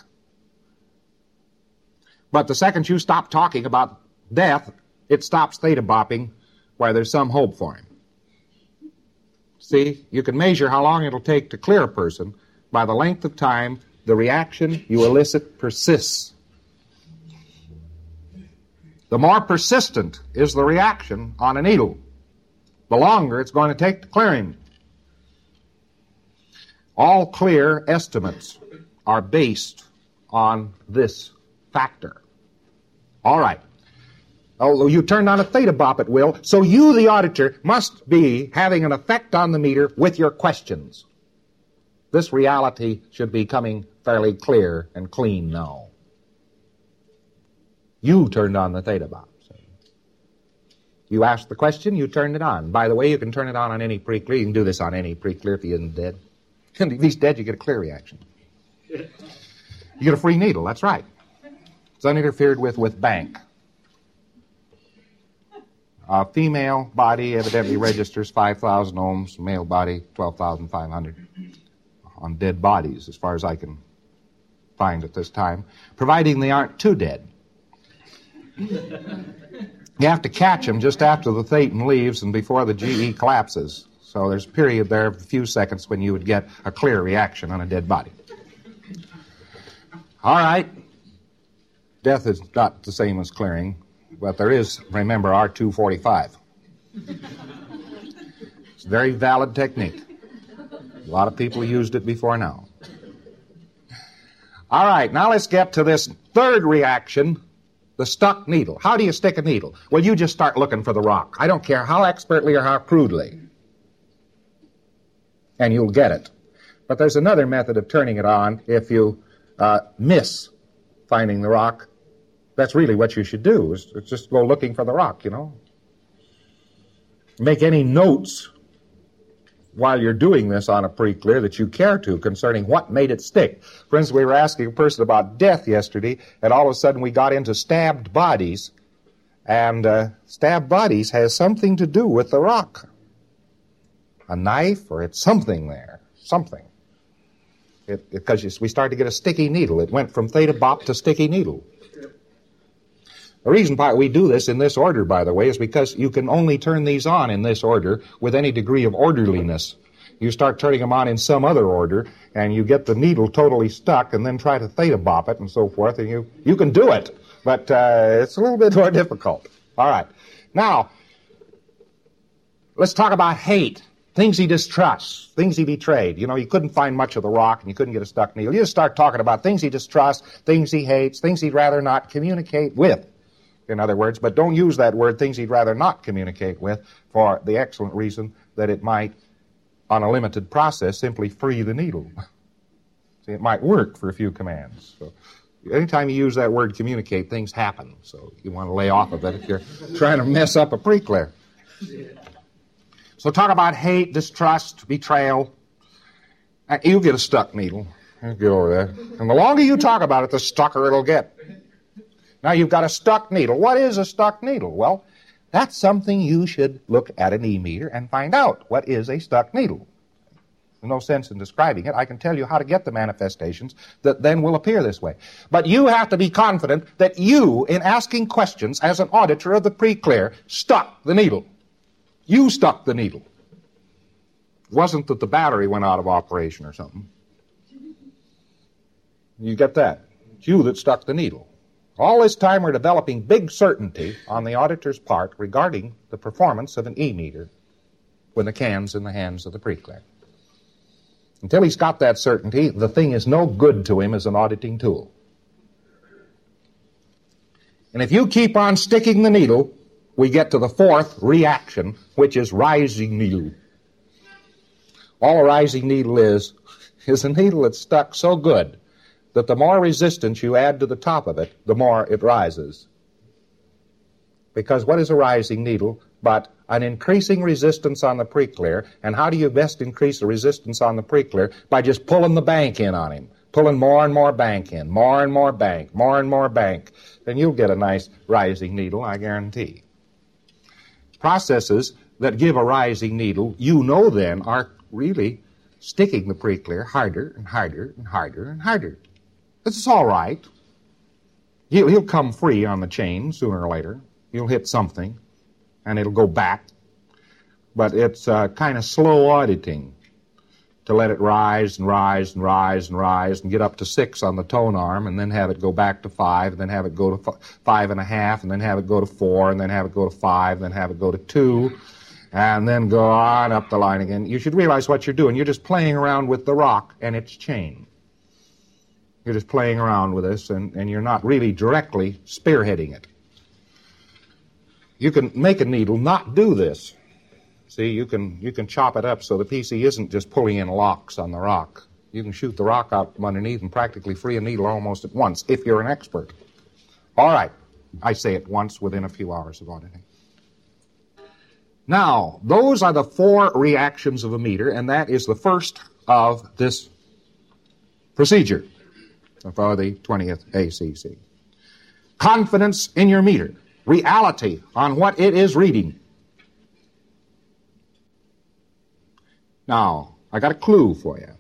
But the second you stop talking about death, it stops theta bopping where there's some hope for him. See, you can measure how long it'll take to clear a person by the length of time the reaction you elicit persists. The more persistent is the reaction on a needle, the longer it's going to take to clear him. All clear estimates are based on this factor. All right. Although you turned on a theta bop at will, so you, the auditor, must be having an effect on the meter with your questions. This reality should be coming fairly clear and clean now. You turned on the theta bop. You asked the question, you turned it on. By the way, you can turn it on any pre-clear. You can do this on any pre-clear if he isn't dead. If he's dead, you get a clear reaction. You get a free needle, that's right. It's uninterfered with bank. A female body evidently registers 5,000 ohms, male body 12,500 on dead bodies, as far as I can find at this time, providing they aren't too dead. You have to catch them just after the thetan leaves and before the GE collapses. So there's a period there of a few seconds when you would get a clear reaction on a dead body. All right. Death is not the same as clearing, but there is, remember, R245. It's a very valid technique. A lot of people used it before now. All right, now let's get to this third reaction, the stuck needle. How do you stick a needle? Well, you just start looking for the rock. I don't care how expertly or how crudely. And you'll get it. But there's another method of turning it on if you miss finding the rock. That's really what you should do, is just go looking for the rock, you know. Make any notes while you're doing this on a pre-clear that you care to concerning what made it stick. For instance, we were asking a person about death yesterday, and all of a sudden we got into stabbed bodies, and stabbed bodies has something to do with the rock. A knife, or it's something there, something. Because we started to get a sticky needle. It went from theta bop to sticky needle. The reason why we do this in this order, by the way, is because you can only turn these on in this order with any degree of orderliness. You start turning them on in some other order, and you get the needle totally stuck, and then try to theta bop it and so forth, and you can do it, but it's a little bit more difficult. All right. Now, let's talk about hate. Things he distrusts, things he betrayed. You know, he couldn't find much of the rock, and you couldn't get a stuck needle. You just start talking about things he distrusts, things he hates, things he'd rather not communicate with. In other words, but don't use that word, things he'd rather not communicate with, for the excellent reason that it might, on a limited process, simply free the needle. See, it might work for a few commands. So anytime you use that word communicate, things happen. So you want to lay off of it if you're trying to mess up a pre-clear. So talk about hate, distrust, betrayal. You get a stuck needle. You get over there. And the longer you talk about it, the stucker it'll get. Now you've got a stuck needle. What is a stuck needle? Well, that's something you should look at an E-meter and find out. What is a stuck needle? There's no sense in describing it. I can tell you how to get the manifestations that then will appear this way. But you have to be confident that you, in asking questions as an auditor of the pre-clear, stuck the needle. You stuck the needle. It wasn't that the battery went out of operation or something. You get that? It's you that stuck the needle. All this time we're developing big certainty on the auditor's part regarding the performance of an E-meter when the can's in the hands of the pre-clear. Until he's got that certainty, the thing is no good to him as an auditing tool. And if you keep on sticking the needle, we get to the fourth reaction, which is rising needle. All a rising needle is a needle that's stuck so good that the more resistance you add to the top of it, the more it rises. Because what is a rising needle but an increasing resistance on the pre-clear? And how do you best increase the resistance on the pre-clear? By just pulling the bank in on him. Pulling more and more bank in, more and more bank, more and more bank. Then you'll get a nice rising needle, I guarantee. Processes that give a rising needle, you know then, are really sticking the pre-clear harder and harder and harder and harder. This is all right. He'll come free on the chain sooner or later. He'll hit something, and it'll go back. But it's kind of slow auditing to let it rise and rise and rise and rise and get up to 6 on the tone arm, and then have it go back to 5, and then have it go to 5.5, and then have it go to 4, and then have it go to 5, and then have it go to 2, and then go on up the line again. You should realize what you're doing. You're just playing around with the rock and its chain. You're just playing around with this, and you're not really directly spearheading it. You can make a needle not do this. See, you can chop it up so the PC isn't just pulling in locks on the rock. You can shoot the rock out from underneath and practically free a needle almost at once, if you're an expert. All right, I say it once within a few hours of auditing. Now, those are the 4 reactions of a meter, and that is the first of this procedure for the 20th ACC. Confidence in your meter. Reality on what it is reading. Now, I got a clue for you.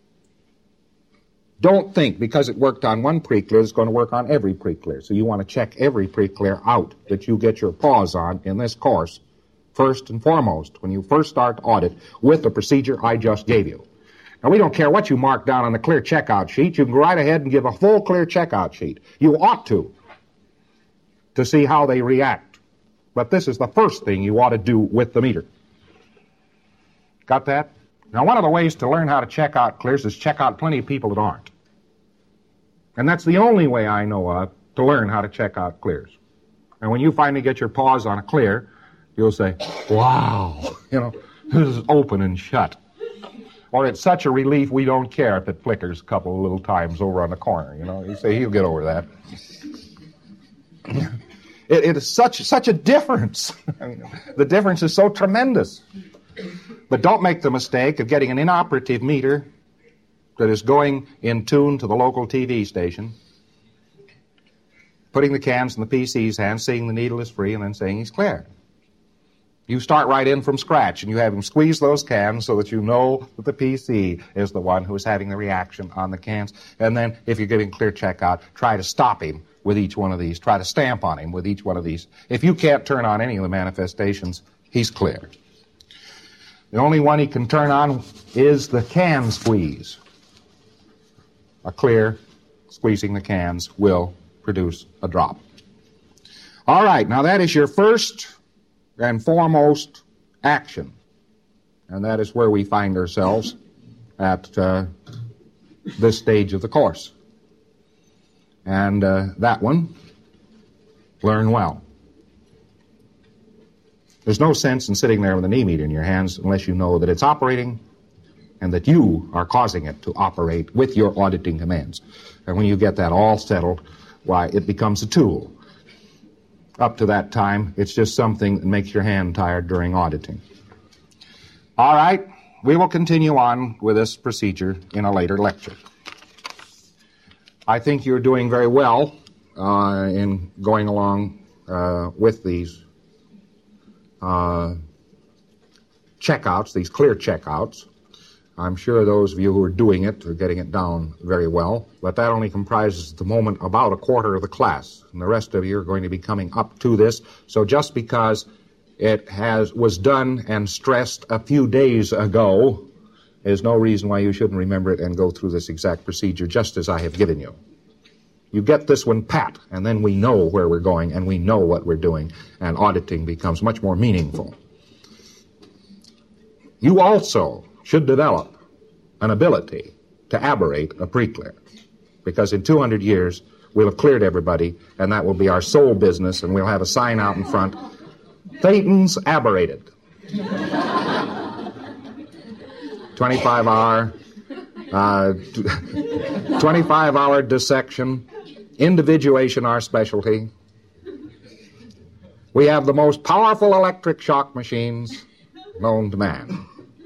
Don't think because it worked on one pre-clear it's going to work on every pre-clear. So you want to check every pre-clear out that you get your paws on in this course, first and foremost, when you first start audit with the procedure I just gave you. Now, we don't care what you mark down on the clear checkout sheet. You can go right ahead and give a full clear checkout sheet. You ought to see how they react. But this is the first thing you ought to do with the meter. Got that? Now, one of the ways to learn how to check out clears is check out plenty of people that aren't. And that's the only way I know of to learn how to check out clears. And when you finally get your paws on a clear, you'll say, wow, this is open and shut. Or it's such a relief we don't care if it flickers a couple of little times over on the corner. You say he'll get over that. It is such a difference. I mean, the difference is so tremendous. But don't make the mistake of getting an inoperative meter that is going in tune to the local TV station, putting the cans in the PC's hands, seeing the needle is free, and then saying he's clear. You start right in from scratch, and you have him squeeze those cans so that you know that the PC is the one who is having the reaction on the cans. And then, if you're getting clear checkout, try to stop him with each one of these. Try to stamp on him with each one of these. If you can't turn on any of the manifestations, he's clear. The only one he can turn on is the can squeeze. A clear squeezing the cans will produce a drop. All right, now that is your first and foremost action. And that is where we find ourselves at this stage of the course. And that one, learn well. There's no sense in sitting there with an E-meter in your hands unless you know that it's operating and that you are causing it to operate with your auditing commands. And when you get that all settled, why, it becomes a tool. Up to that time, it's just something that makes your hand tired during auditing. All right, we will continue on with this procedure in a later lecture. I think you're doing very well in going along with these checkouts, these clear checkouts. I'm sure those of you who are doing it are getting it down very well, but that only comprises at the moment about a quarter of the class, and the rest of you are going to be coming up to this. So just because it was done and stressed a few days ago, there's no reason why you shouldn't remember it and go through this exact procedure just as I have given you. You get this one pat, and then we know where we're going and we know what we're doing, and auditing becomes much more meaningful. You also should develop an ability to aberrate a pre-clear, because in 200 years we'll have cleared everybody, and that will be our sole business, and we'll have a sign out in front, Thetans aberrated. 25-hour dissection, individuation our specialty. We have the most powerful electric shock machines known to man.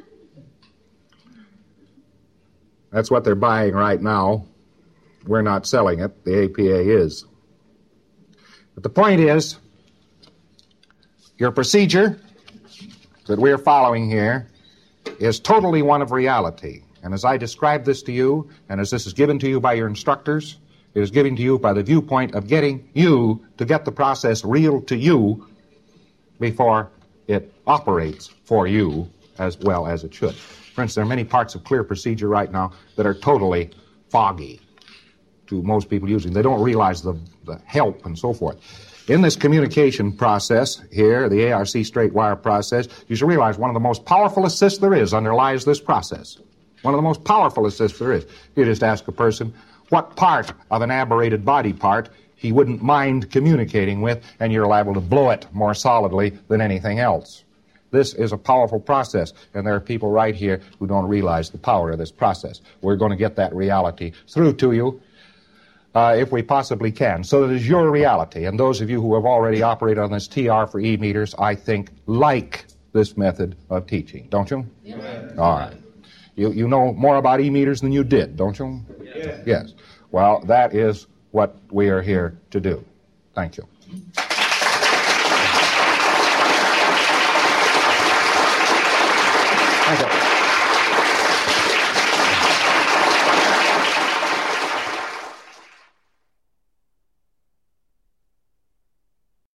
That's what they're buying right now. We're not selling it. The APA is. But the point is, your procedure that we're following here is totally one of reality. And as I describe this to you, and as this is given to you by your instructors, it is given to you by the viewpoint of getting you to get the process real to you before it operates for you as well as it should. For instance, there are many parts of clear procedure right now that are totally foggy to most people using. They don't realize the help and so forth. In this communication process here, the ARC straight wire process, you should realize one of the most powerful assists there is underlies this process. One of the most powerful assists there is. You just ask a person what part of an aberrated body part he wouldn't mind communicating with, and you're liable to blow it more solidly than anything else. This is a powerful process, and there are people right here who don't realize the power of this process. We're going to get that reality through to you if we possibly can, so that it is your reality. And those of you who have already operated on this TR for E-meters, I think, like this method of teaching. Don't you? Yes. All right. You know more about E-meters than you did, don't you? Yes. Yes. Well, that is what we are here to do. Thank you. Thank you.